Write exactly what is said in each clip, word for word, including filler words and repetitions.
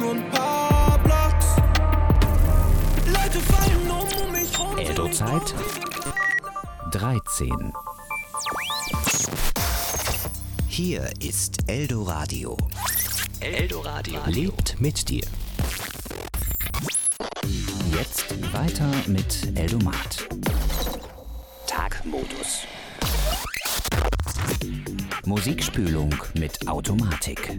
nur ein paar Blocks. Leute fallen um, um mich rum. Eldo-Zeit dreizehn. Hier ist Eldoradio. Eldoradio lebt mit dir. Jetzt weiter mit Eldomat. Tagmodus. Musikspülung mit Automatik.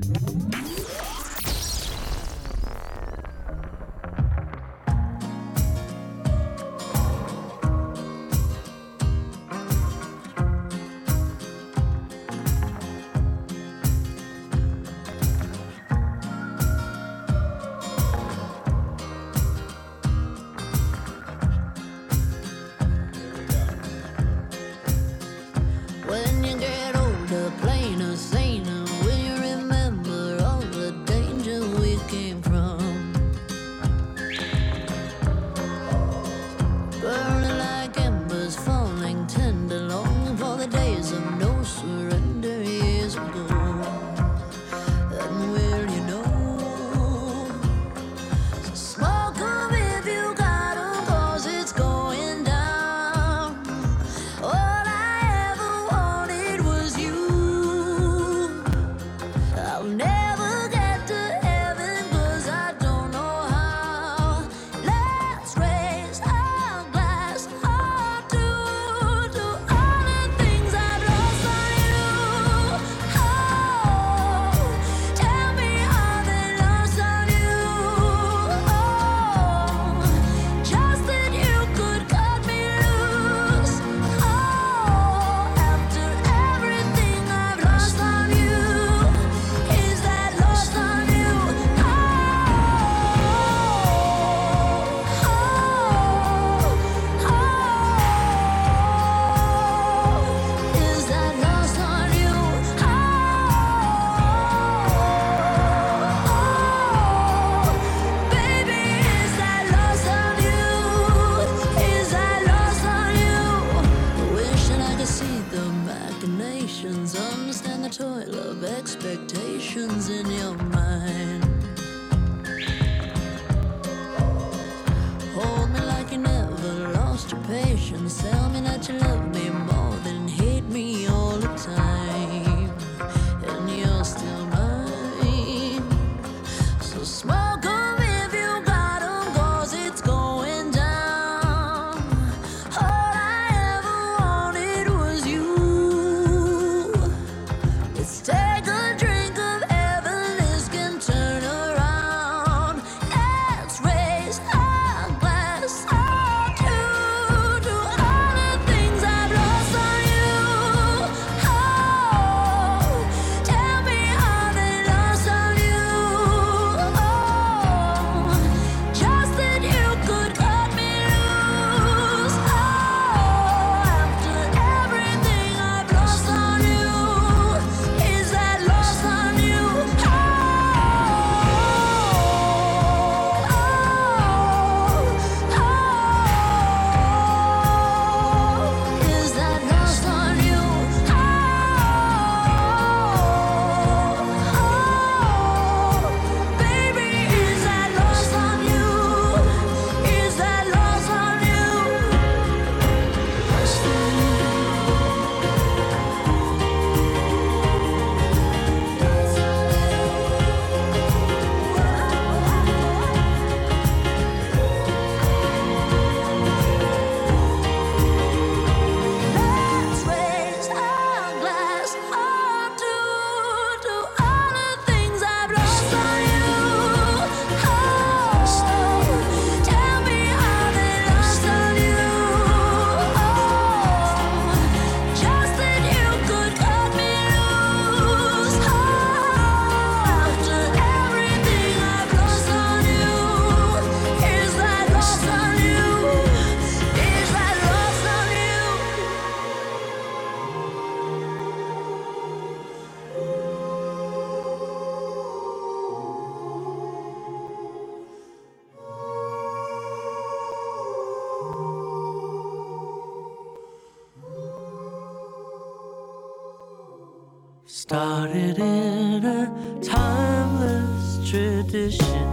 Started in a timeless tradition,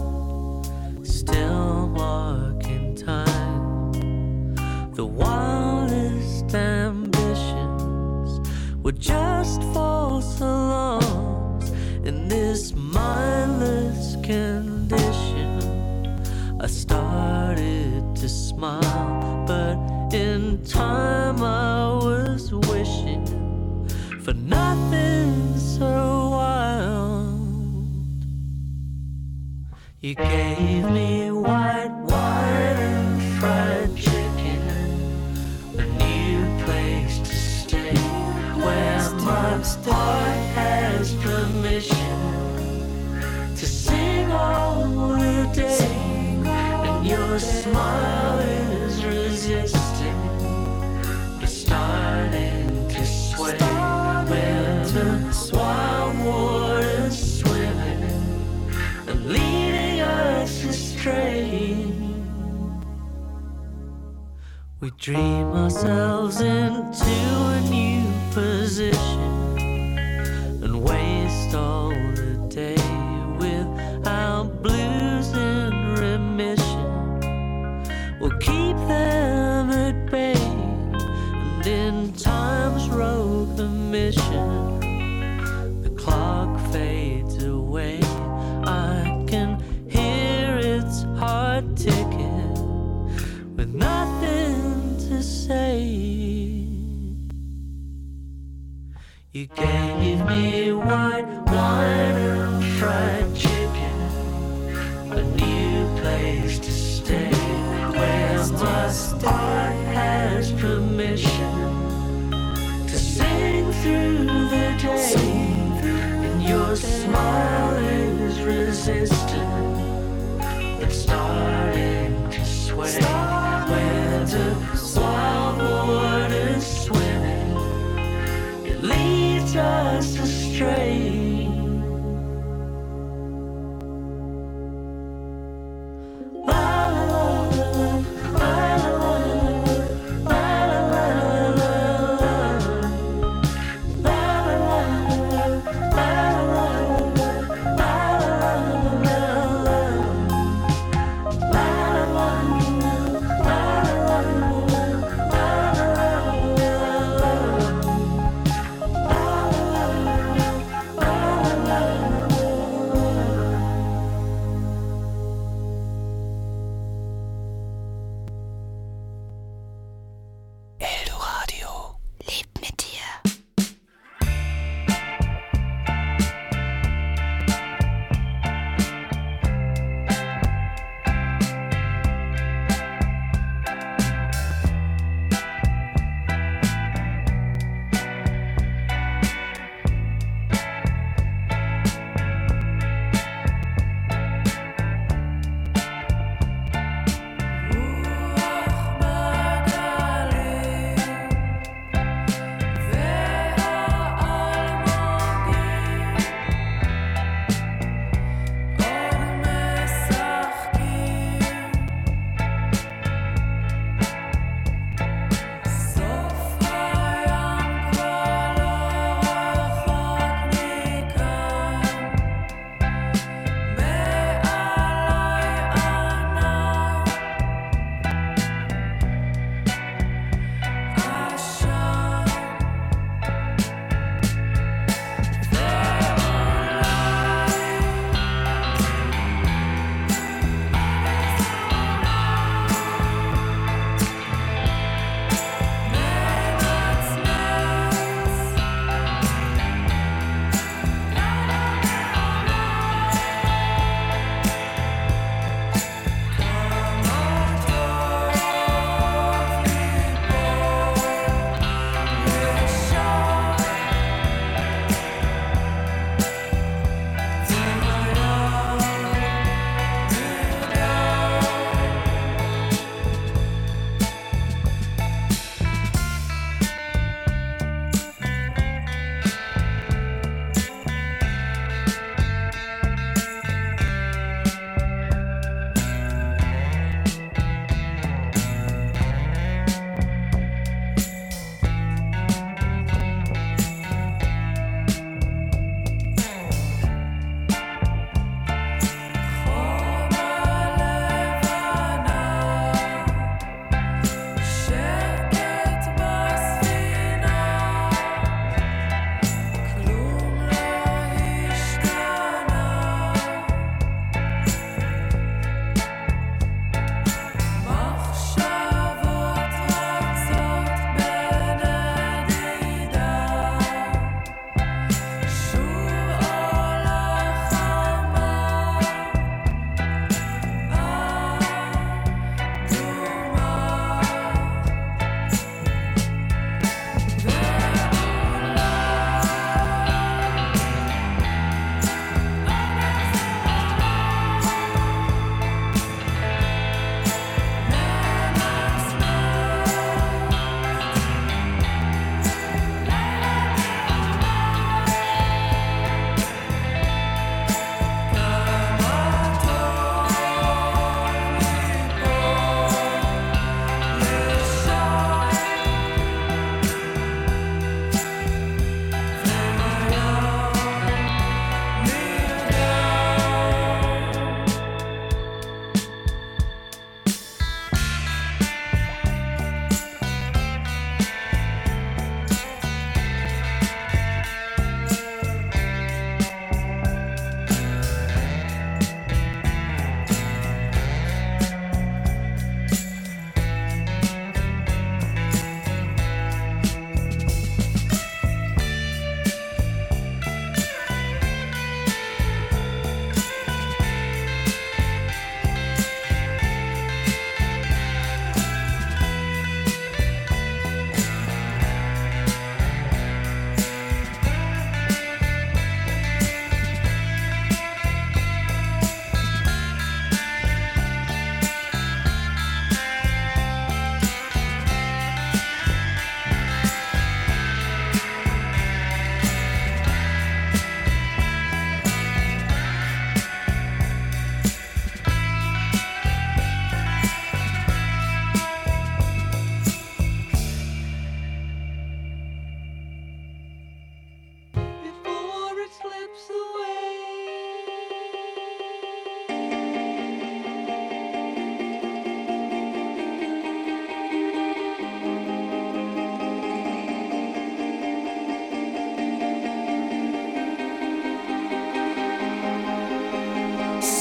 still marking time. The wildest ambitions were just false alarms. In this mindless condition, I started to smile, but in time I was wishing for nothing so wild. You gave me white wine and fried chicken, a new place to stay, where my heart has permission to sing all the day, and your smile is resisting, but starting to sway, where the wild water's swimming and leading us astray. We dream ourselves into a new position and waste all the day without blues in remission. We'll keep them at bay, and in time's road mission, the clock fades away. I can hear its heart ticking with nothing to say. You gave me white wine and fried chicken, a new place to stay, where my heart has permission to sing through the day, and your smile is resistant but starting to sway, where the wild water's swimming, it leads us astray.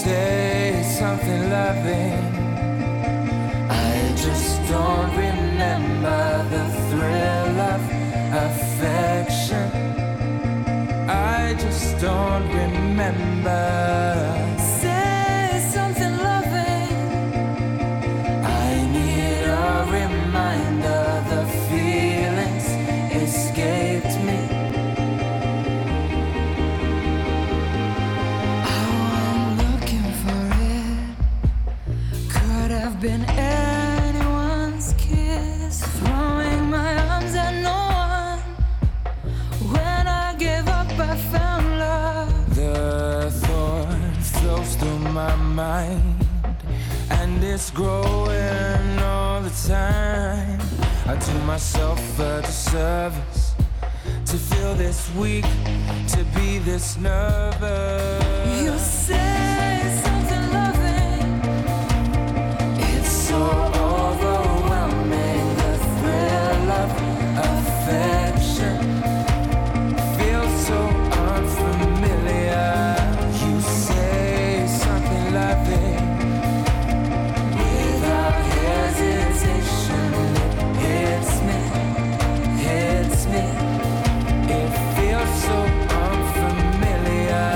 say something loving. I just don't remember the thrill of affection. I just don't remember. Say something loving. I need a reminder. The feelings escaped me. Been anyone's kiss, throwing my arms at no one. When I gave up, I found love. The thought flows through my mind, and it's growing all the time. I do myself a disservice to feel this weak, to be this nervous. You say something loving. So overwhelming, the thrill of affection feels so unfamiliar. You say something loving without hesitation. It hits me, hits me. It feels so unfamiliar.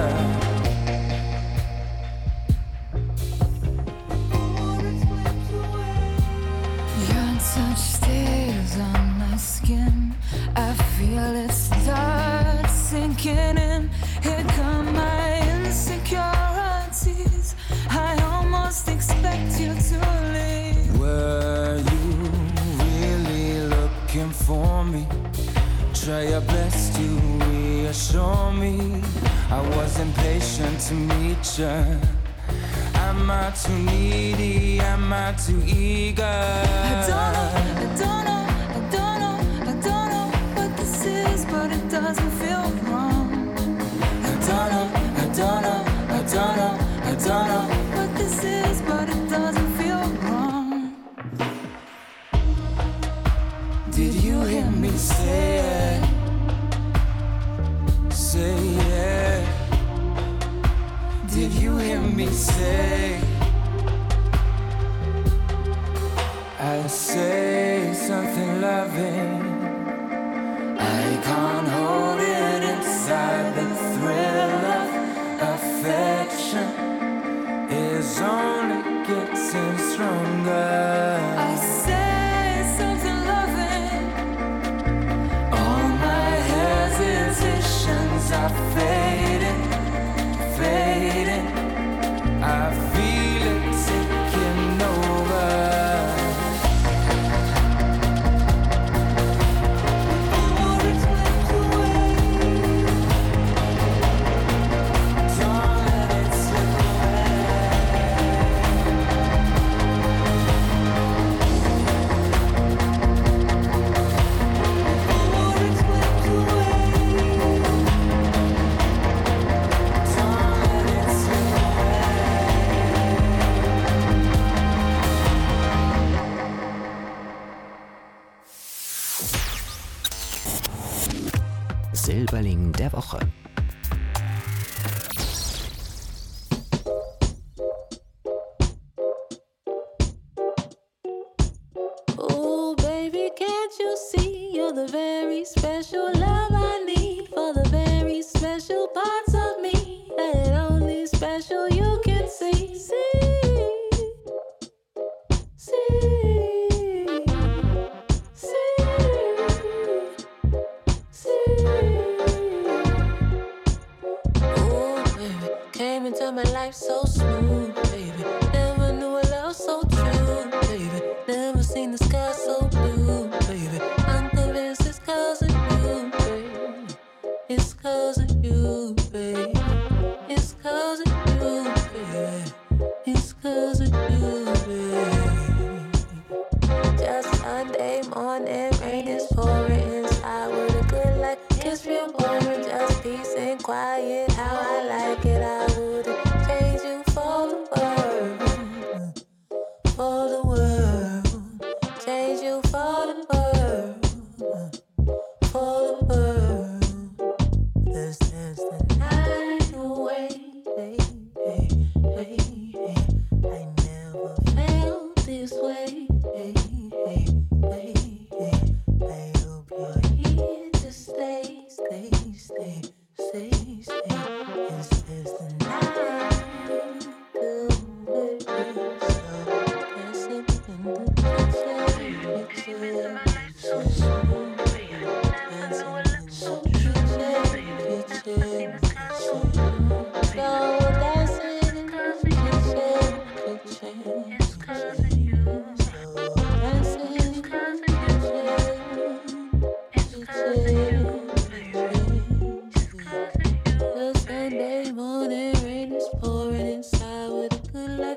I feel it start sinking in. Here come my insecurities. I almost expect you to leave. Were you really looking for me? Try your best to reassure me. I was impatient to meet you. Am I too needy? Am I too eager? I don't know, I don't know. But it doesn't feel wrong. I don't know, I don't know, I don't know, I don't know what this is, but it doesn't feel wrong. Did you hear me say it? Say it. Did you hear me say? I say something loving. I can't hold it inside. The thrill of affection is only getting stronger. I say something loving. All my hesitations are fading, fading. I feel it taking over. Silberling der Woche. Oh, baby, can't you see you're the very special love I need for the very special parts of me that only special you can see. See, see, see, see. Oh, baby, came into my life so smooth, baby. Never knew a love so true, baby. Never seen the sky so blue, baby. I'm convinced it's cause of you, baby. It's cause of you, baby. It's cause of you, baby. It's cause of you, baby. Just Sunday morning, rain is pouring inside with a good like kiss real boring. Just peace and quiet, how I like it. I wouldn't change you for the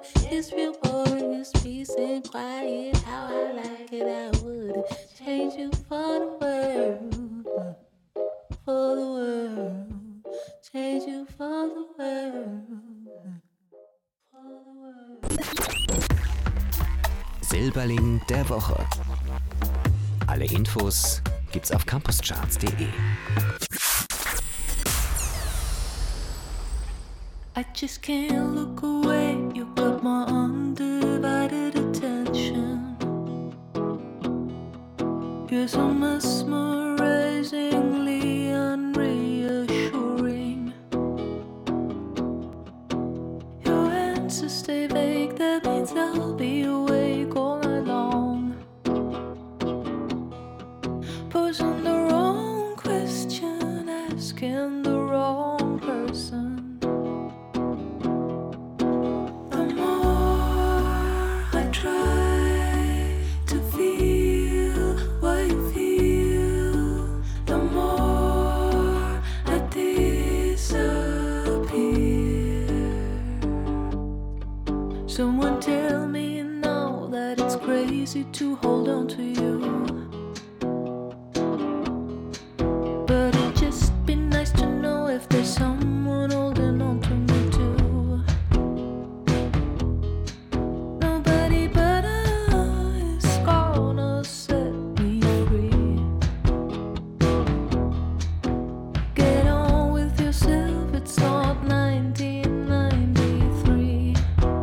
water. His pure pouring, his peace and quiet. How I like it, I would change you for the world, for the world. Change you for the world, for the world. Silberling der Woche. Alle Infos gibt's auf campuscharts punkt de. I just can't look away. You got my undivided attention. You're so mesmerizingly unreassuring. Your answers stay vague. That means I'll be awake all night long. Posing the wrong question, asking the wrong person. Someone tell me now that it's crazy to hold on to you. But it'd just be nice to know if there's someone holding on to me too. Nobody but us is gonna set me free. Get on with yourself, it's not nineteen ninety-three.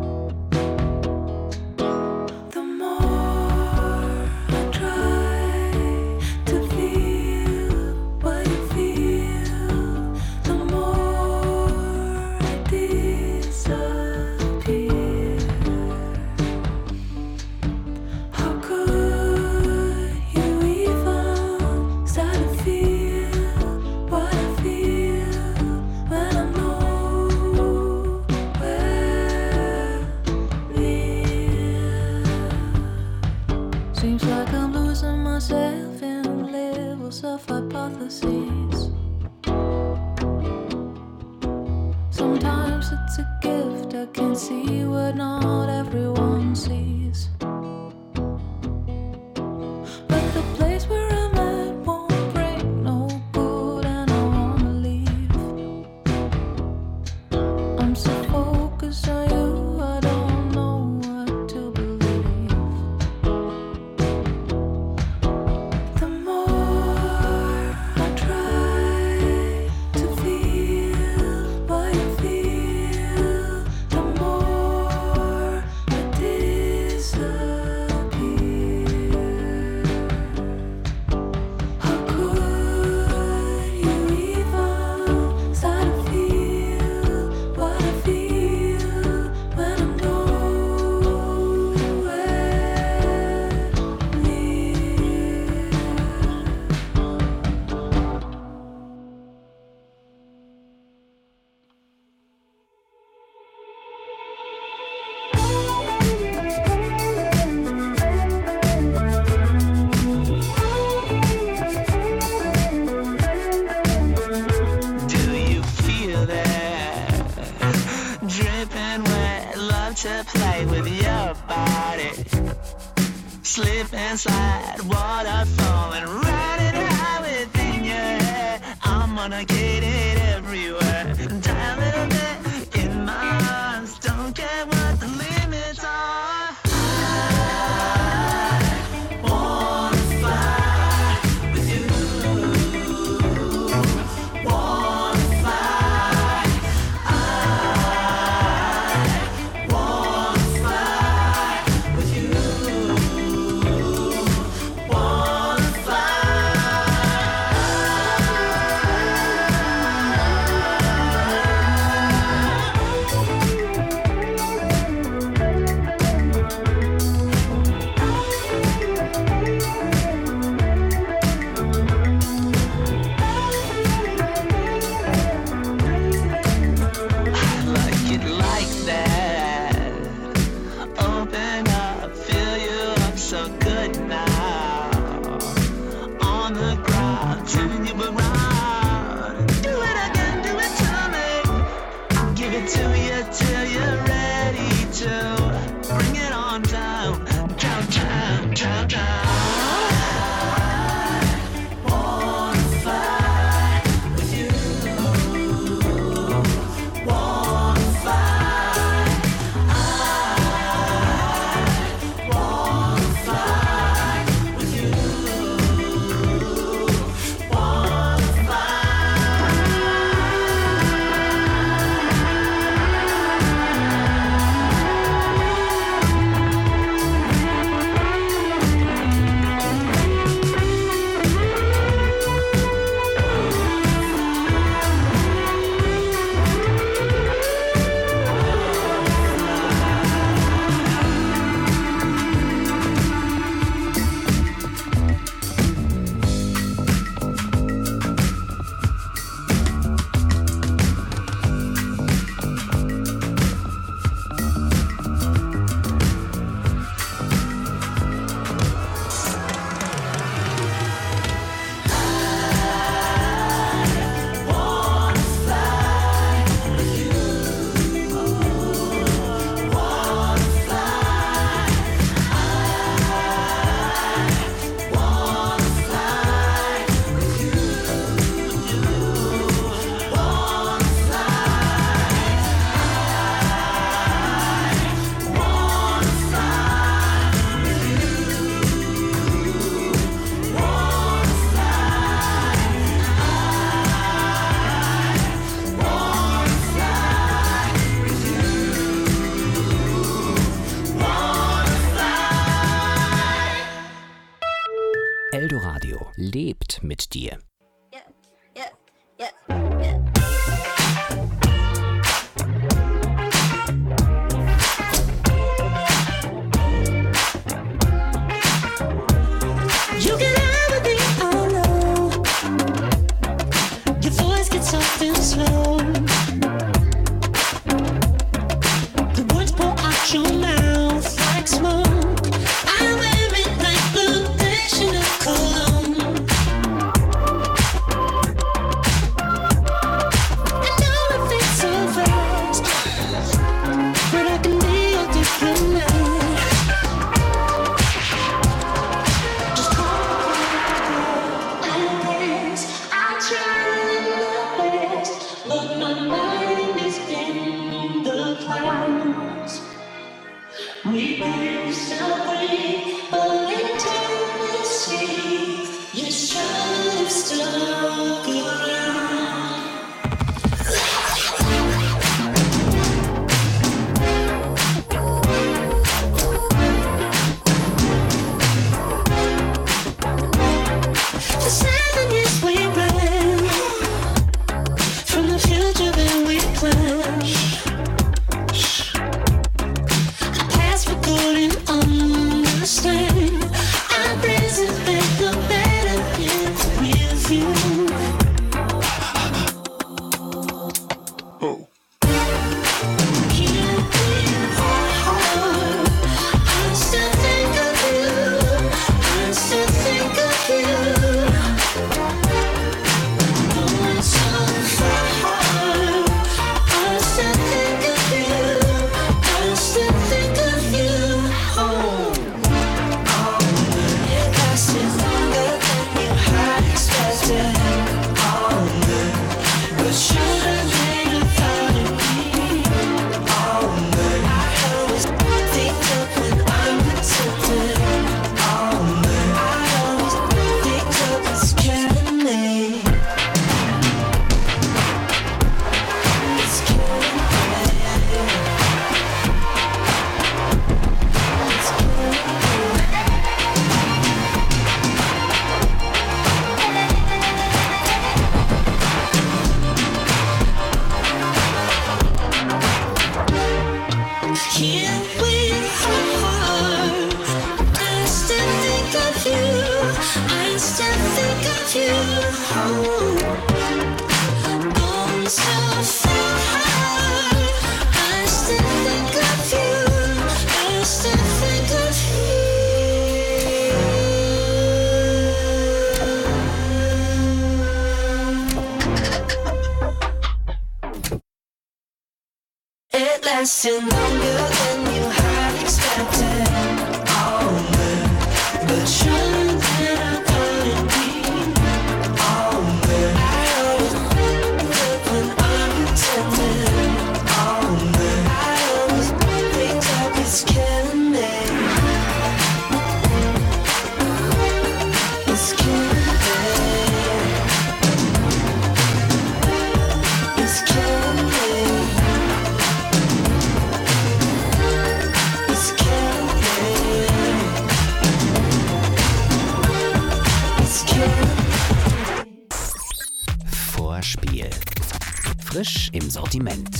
Seems like I'm losing myself in levels of hypotheses. Sometimes it's a gift, I can see what not everyone sees. But the place where I'm at won't bring no good and I wanna leave. I'm so focused on you, I don't know what to believe. To play with your body, slip and slide, waterfall and ride it high within your head. I'm gonna get it everywhere. Die a little bit in my arms, don't care what the limits are. I wanna fly with you. Wanna fly. I lebt mit dir. Yeah, yeah, yeah, yeah. You can have it, I know. Your voice gets soft and slow. The words pour out your mouth like smoke. I wear it like the passion of cologne. I know it fits so fast, but I can be your diplomat. But my mind is in the clouds. We can celebrate a intimacy. You're still stuck around. For seven years we ran from the future that we planned. I pass for good and understand. I'm present at the better end with you. Can't be hard. I still think of you. I still think of you. Going so far. I still think of you. I still think of you. Oh, oh, it lasted longer than you had expected. Oh, but should have made a thought of me. Oh, I always picked up when I'm contented. Oh, I always picked up and scared of me. It's killing me. It's killing me. Here we are. I still think of you. I still think of you. Oh, so far. I still think of you. I still think of you. It lasted longer than you had expected. Oh, but shouldn't have thought it be. Oh, I always look when I'm contented. Oh, I always picked up it's killing me. It's killing me. It's killing me. It's killing me. It's killing me. Vorspiel. Frisch im Sortiment.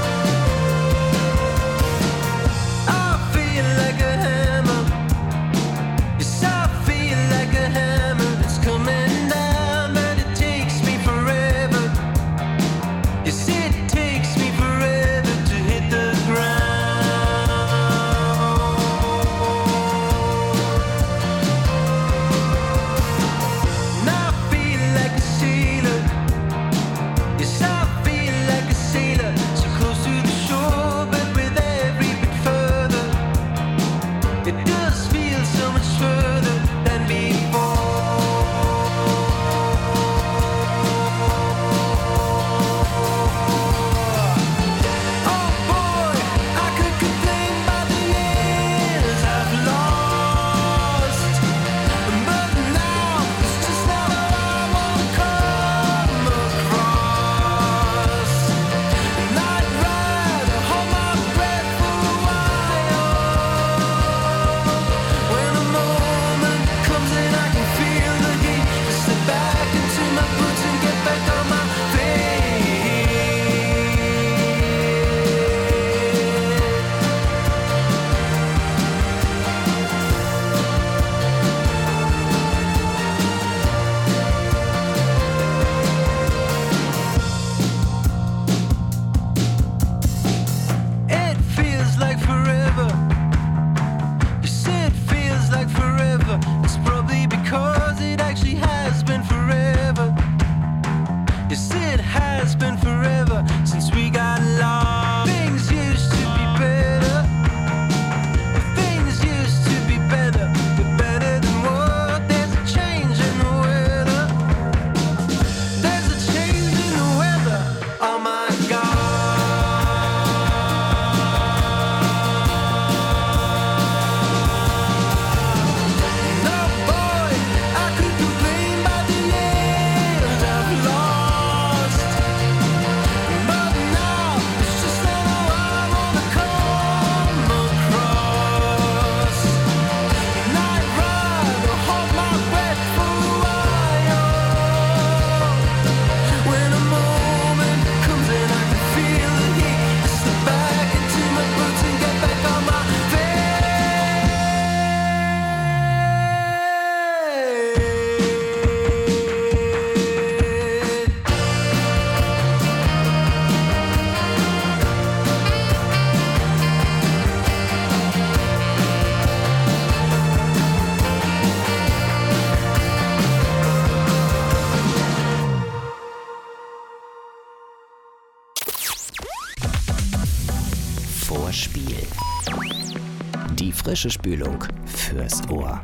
I feel like a hammer frische Spülung fürs Ohr.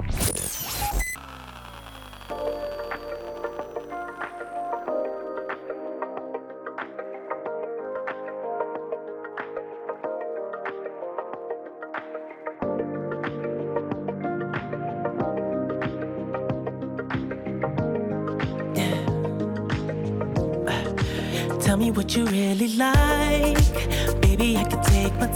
Tell me what you really like. Baby, I can take my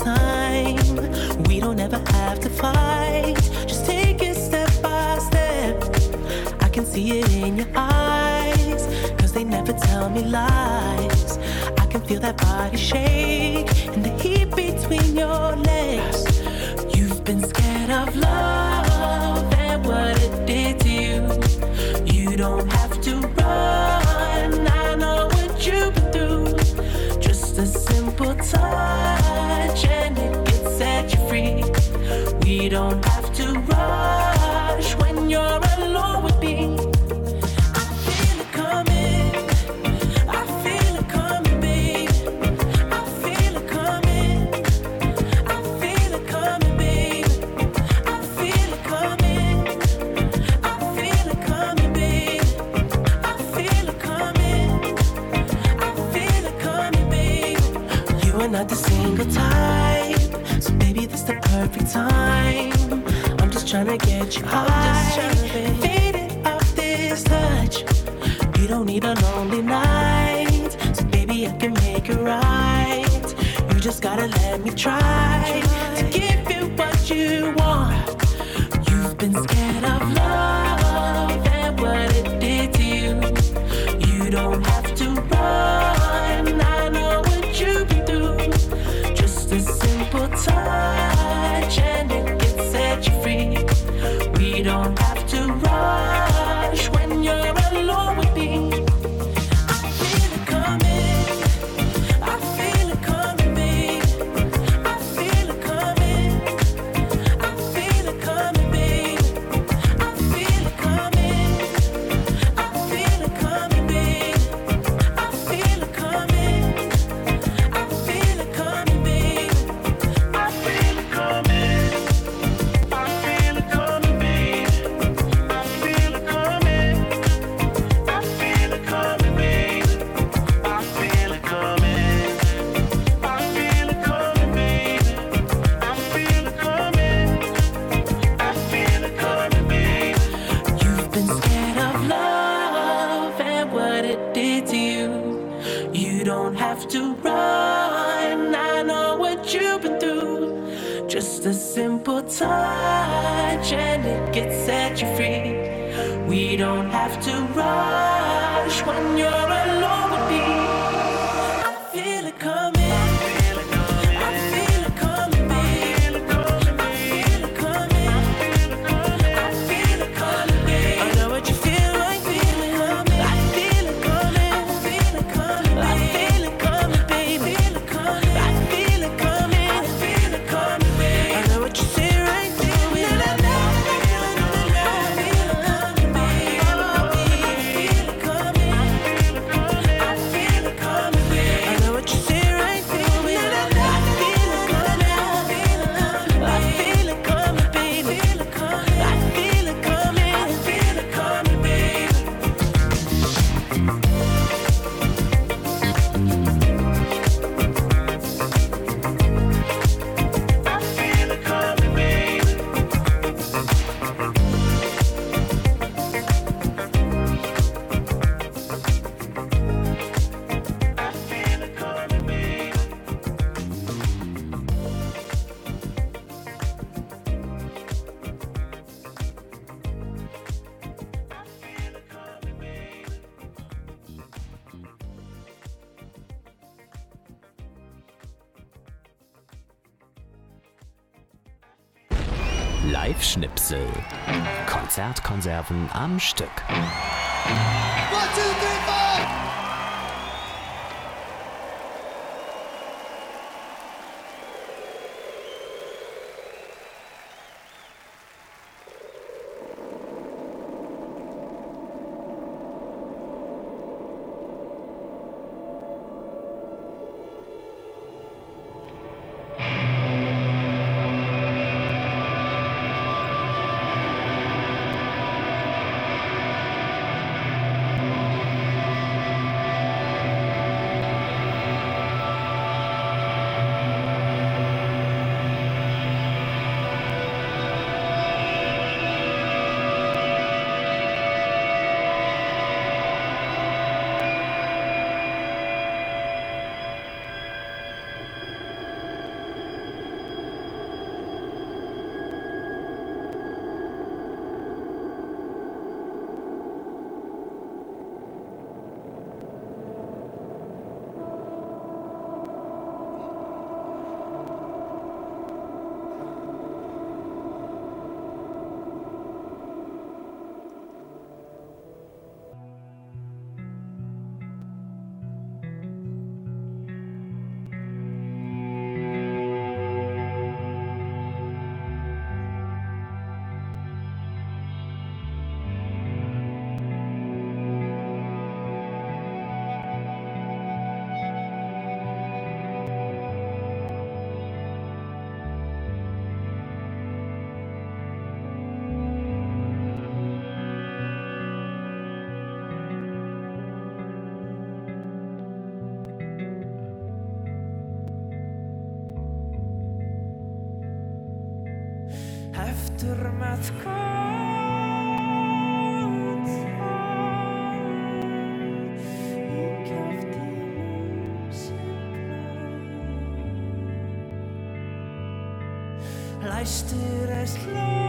time. We don't ever have to fight. Just take it step by step. I can see it in your eyes, cause they never tell me lies. I can feel that body shake and the heat between your legs. You've been scared of love and what it did to you. You don't have to run, I know what you've been through. Just a simple touch and it can set you free. We don't have to rush when you're alone with me. I feel it coming, I feel it coming, babe. I feel it coming, I feel it coming, babe. I feel it coming, I feel it coming, babe. I feel it coming, I feel it coming, babe. You are not the single type, so baby, this the perfect time. I'm just tryna get you high, faded off this touch. You don't need a lonely night, so baby, I can make it right. You just gotta let me try to give you what you want. You've been scared of love and what it did to you. You don't have to run, I know what you've been through. Just a simple touch and it can set you free. We don't have to rush when you're alone with me. I feel it coming, I feel it coming, babe. I feel it coming, I feel it coming, babe. I feel it coming, I feel it coming, babe. I feel it coming, I feel it coming, babe. I feel it coming, I feel it coming, babe. I feel it coming, I feel it coming, babe. I feel it coming, I feel it coming, babe. I feel it coming, I feel it coming, babe. You've been scared of love and what it did to you. You don't have to run, I know what you've been through. Just a simple touch and it can set you free. We don't have to rush when you're alone with me. I feel it coming, I feel it coming, babe. I feel it coming, I feel it coming, babe. I know what you feel like, feel it coming. I feel it coming, I feel it coming, I feel it coming, baby. I feel it coming, I feel it coming, babe. I know what you say right there. I feel it coming, babe. I feel it coming, I feel it coming, babe. I know what you say right there. I feel it coming, I feel it coming, baby. I feel it coming, I feel it coming, babe. I feel it coming, babe. I feel it coming, babe. Live-Schnipsel. Konzertkonserven am Stück. Læstur er slóð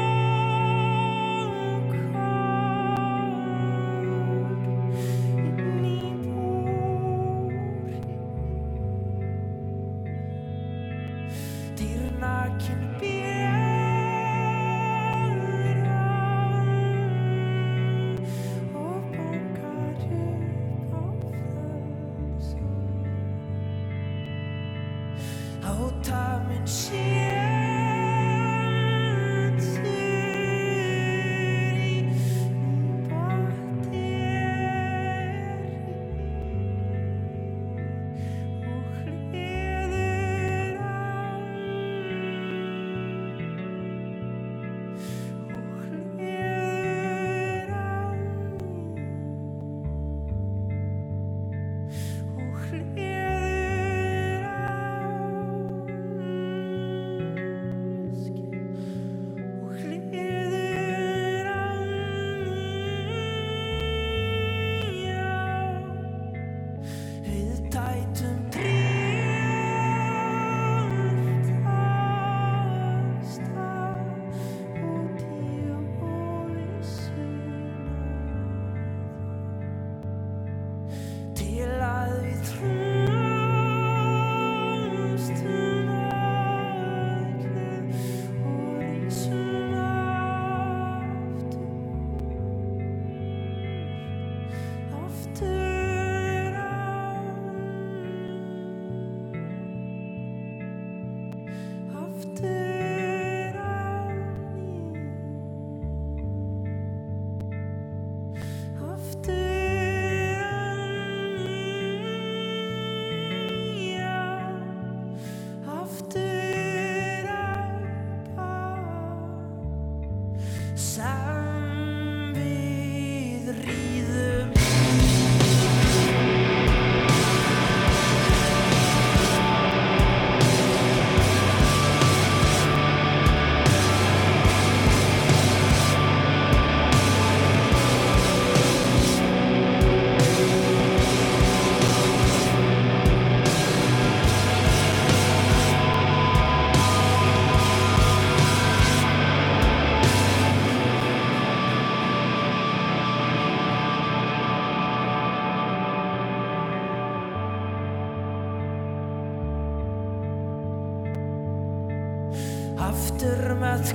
aftur með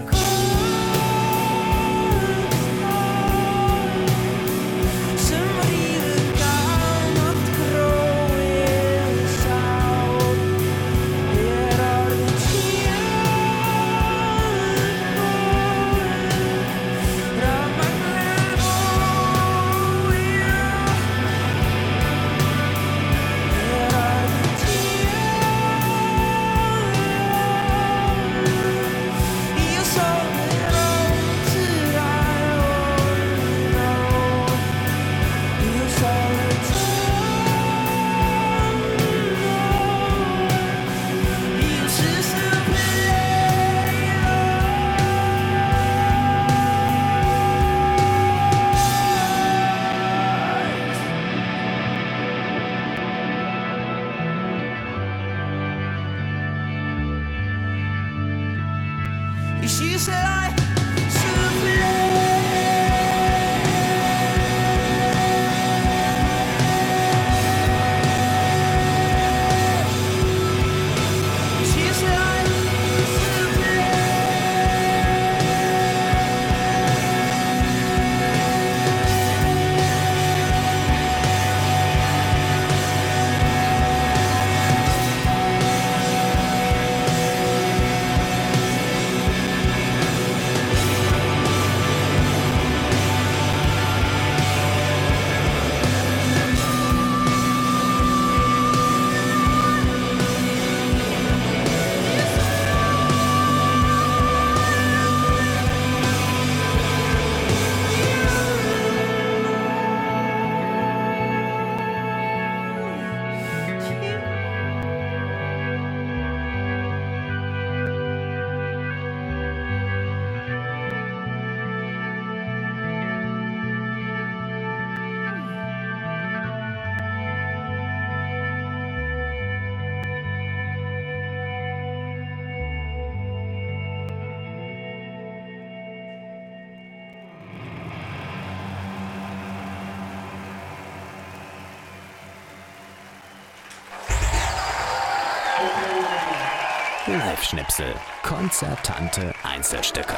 sem ríður gamalt gróið sár er orðin tjörn rafmagnið bóið er orðin She said I Live-Schnipsel. Konzertante Einzelstücke.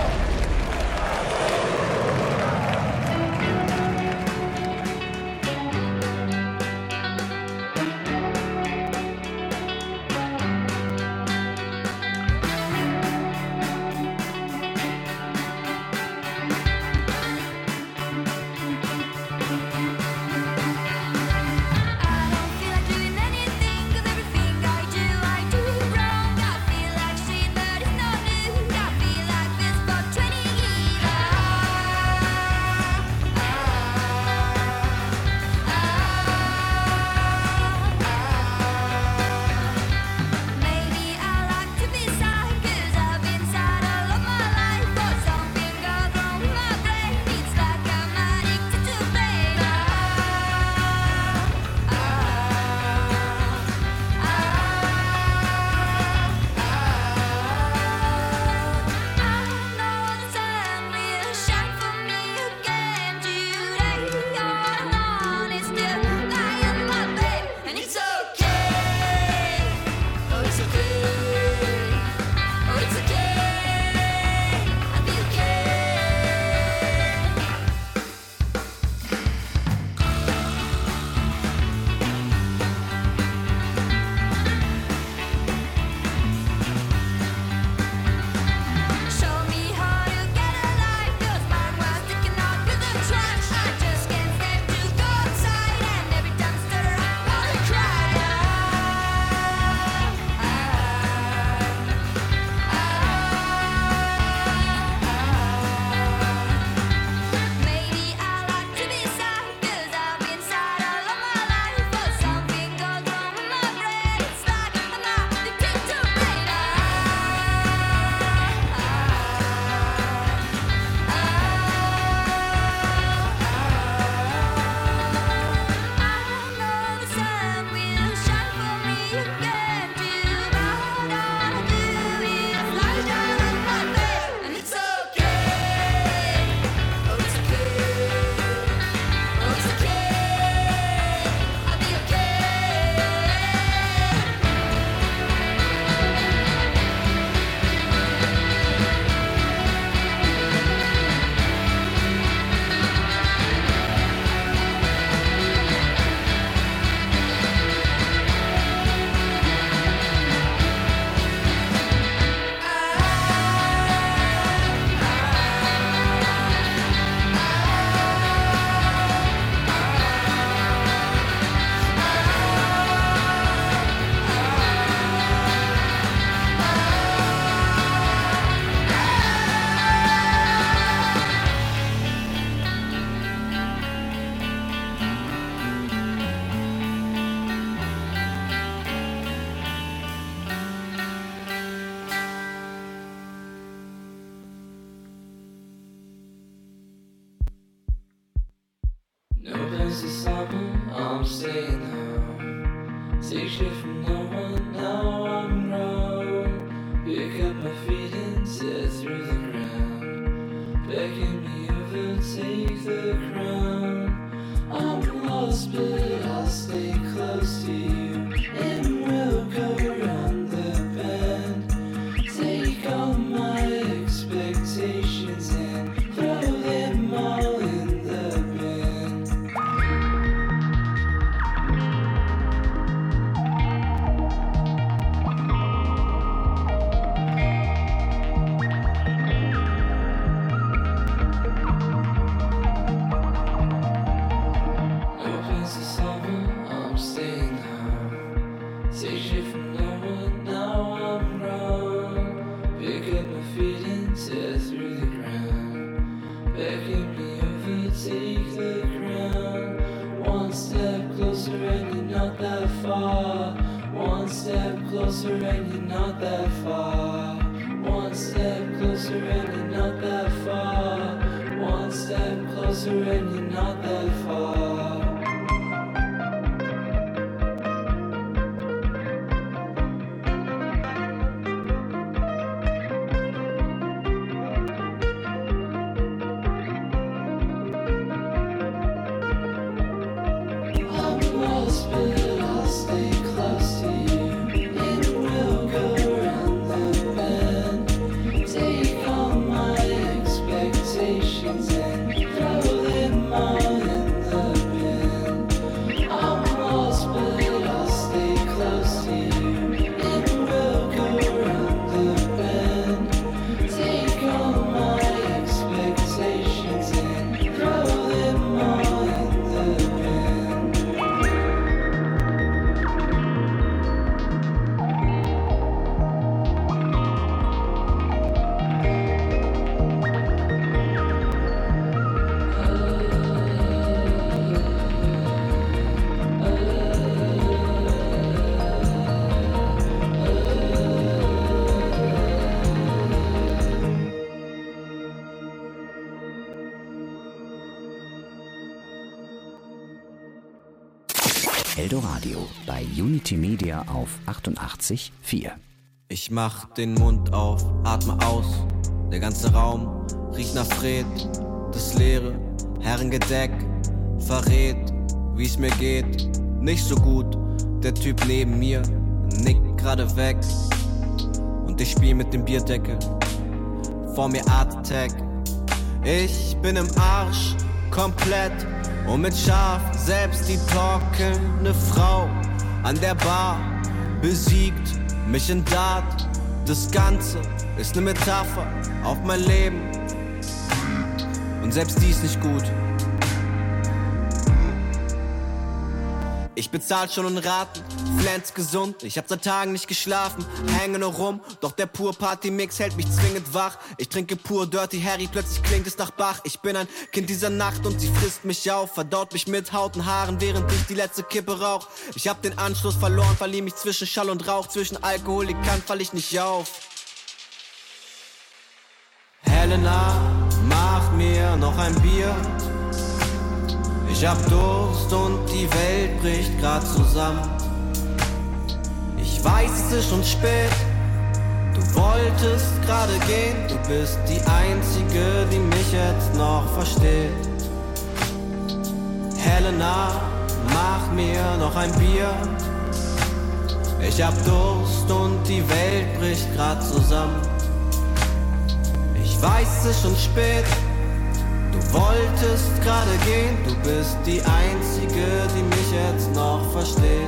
It's the summer, I'm staying home. Take shit from no one, now I'm grown. Pick up my feet and tear through the ground. Begging me over, take the crown. I'm lost, but I'll stay close to you. And we'll go around the bend. Take all my expectations and throw them all in the bin. Opens the summer, I'm staying home. Take shit from no one, now I'm grown. Pick up my feet and tear through the ground. Begging me over, take the crown. One step closer and you're not that far. One step closer and you're not that far. One step closer and you're not that far. One step closer and you're not that far. I'm lost, but I'll stay close to you. And we'll go around Eldoradio bei Unity Media auf achtundachtzig Komma vier. Ich mach den Mund auf, atme aus. Der ganze Raum riecht nach Fred. Das leere Herrengedeck verrät, wie's mir geht. Nicht so gut, der Typ neben mir nickt gerade weg. Und ich spiel mit dem Bierdeckel. Vor mir Art Attack. Ich bin im Arsch, komplett. Und mit Schaf selbst die talkende Frau an der Bar besiegt mich in Dart. Das Ganze ist ne Metapher auf mein Leben. Und selbst die ist nicht gut. Ich bezahl schon in Raten, Flens gesund. Ich hab seit Tagen nicht geschlafen, hänge nur rum. Doch der pur Party-Mix hält mich zwingend wach. Ich trinke pur Dirty Harry, plötzlich klingt es nach Bach. Ich bin ein Kind dieser Nacht und sie frisst mich auf. Verdaut mich mit Haut und Haaren, während ich die letzte Kippe rauch. Ich hab den Anschluss verloren, verlieh mich zwischen Schall und Rauch. Zwischen Alkoholikern fall ich nicht auf. Helena, mach mir noch ein Bier. Ich hab Durst und die Welt bricht grad zusammen. Ich weiß, es ist schon spät. Du wolltest gerade gehen. Du bist die Einzige, die mich jetzt noch versteht. Helena, mach mir noch ein Bier. Ich hab Durst und die Welt bricht grad zusammen. Ich weiß, es ist schon spät. Du wolltest gerade gehen, du bist die Einzige, die mich jetzt noch versteht.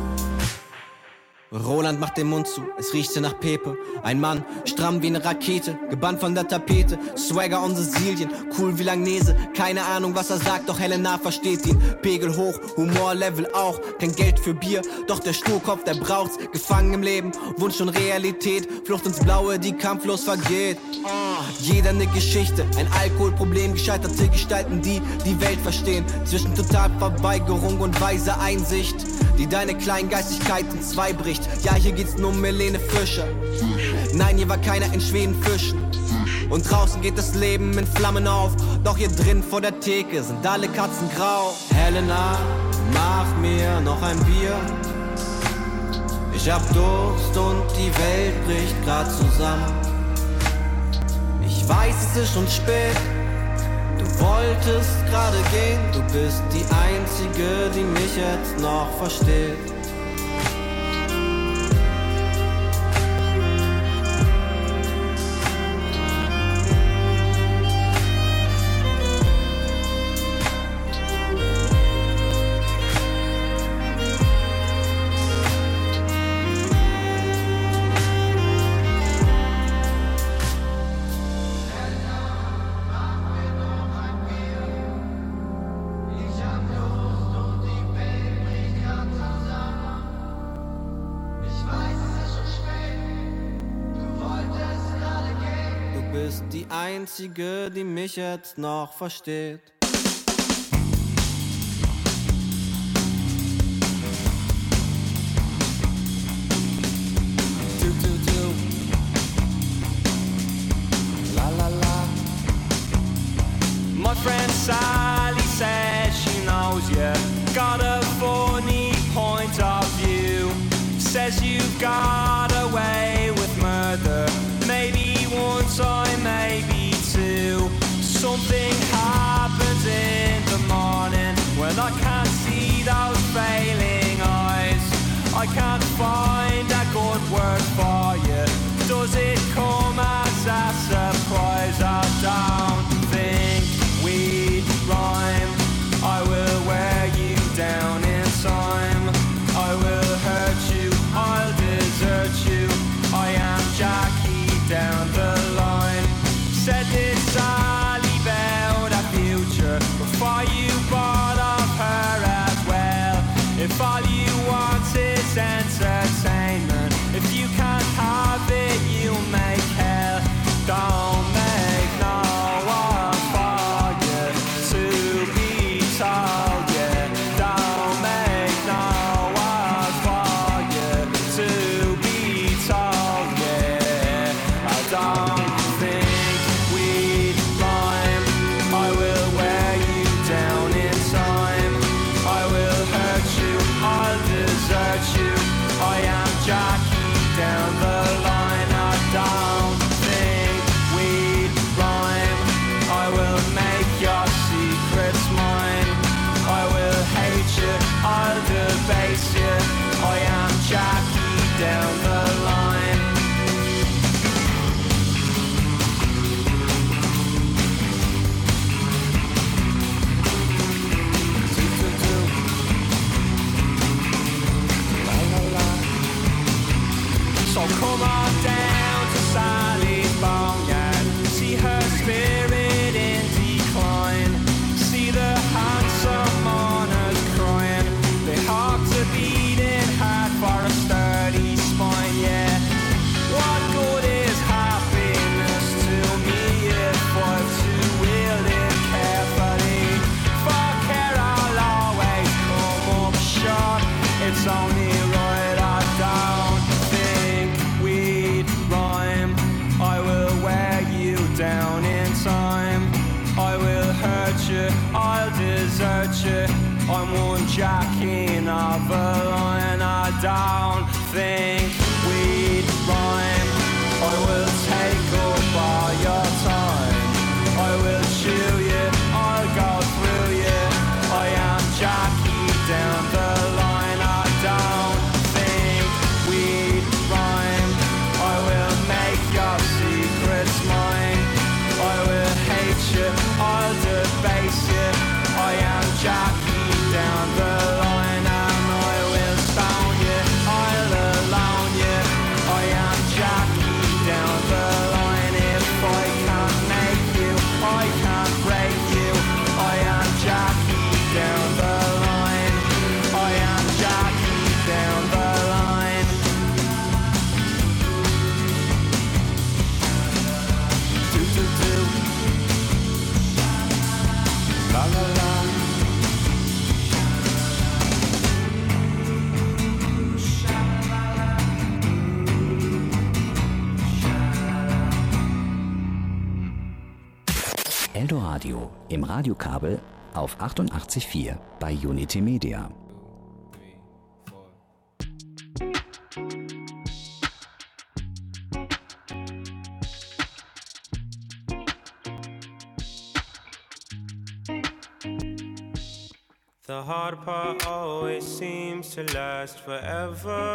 Roland macht den Mund zu, es riecht hier nach Pepe. Ein Mann, stramm wie eine Rakete, gebannt von der Tapete. Swagger on Sizilien, cool wie Langnese. Keine Ahnung, was er sagt, doch Helena versteht ihn. Pegel hoch, Humorlevel auch, kein Geld für Bier. Doch der Sturkopf, der braucht's, gefangen im Leben. Wunsch und Realität, Flucht ins Blaue, die kampflos vergeht. Jeder eine Geschichte, ein Alkoholproblem. Gescheiterte Gestalten, die die Welt verstehen. Zwischen Totalverweigerung und weiser Einsicht, die deine Kleingeistigkeit in zwei bricht. Ja, hier geht's nur um Helene Fischer. Nein, hier war keiner in Schweden fischen. Und draußen geht das Leben in Flammen auf. Doch hier drin vor der Theke sind alle Katzen grau. Helena, mach mir noch ein Bier. Ich hab Durst und die Welt bricht grad zusammen. Ich weiß, es ist schon spät. Du wolltest gerade gehen. Du bist die Einzige, die mich jetzt noch versteht. Die Einzige, die mich jetzt noch versteht. Du, du, du. La, la, la. My friend Sally says she knows you got a funny point of view. Says you've got away with murder. Maybe one time, maybe two. Something happened you. I'm one jacking of a line. I don't think we'd rhyme. I will take up all your time. I will chew you, I'll go through you. I am Jackie down the line. I don't think we'd rhyme. I will make your secrets mine. I will hate you, I'll debase you. I am Jackie down the line, and I will stone you, I'll alone you. I am Jackie down the line. If I can't make you, I can't break you. I am Jackie down the line. I am Jackie down the line. Do do do. La la la. Eldoradio im Radiokabel auf achtundachtzig Komma vier bei Unity Media. The hard part always seems to last forever.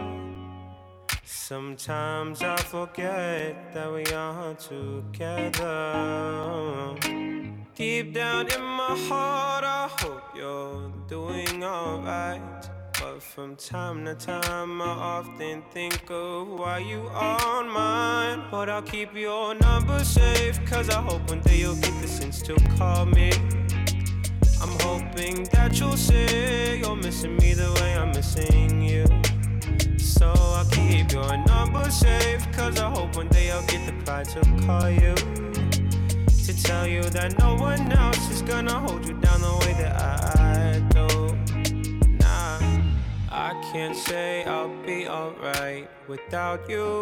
Sometimes I forget that we are together. Deep down in my heart, I hope you're doing alright. But from time to time, I often think of why you aren't mine. But I'll keep your number safe, cause I hope one day you'll get the sense to call me. I'm hoping that you'll say you're missing me the way I'm missing you. So I'll keep your number safe, cause I hope one day I'll get the pride to call you, to tell you that no one else is gonna hold you down the way that I do. Nah, I can't say I'll be alright without you,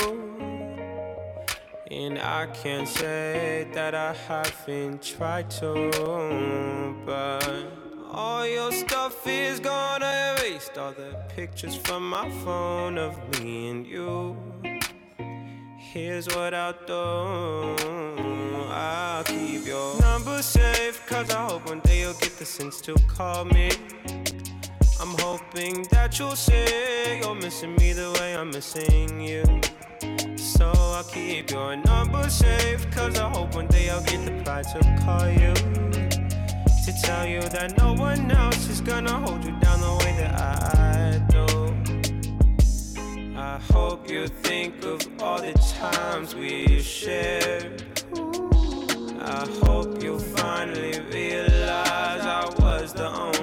and I can't say that I haven't tried to, but all your stuff is gone. I erased all the pictures from my phone of me and you. Here's what I'll do, I'll keep your number safe, cause I hope one day you'll get the sense to call me. I'm hoping that you'll say you're missing me the way I'm missing you. So I'll keep your number safe, cause I hope one day I'll get the pride to call you, to tell you that no one else is gonna hold you down the way that I do. I hope you think of all the times we shared. I hope you finally realize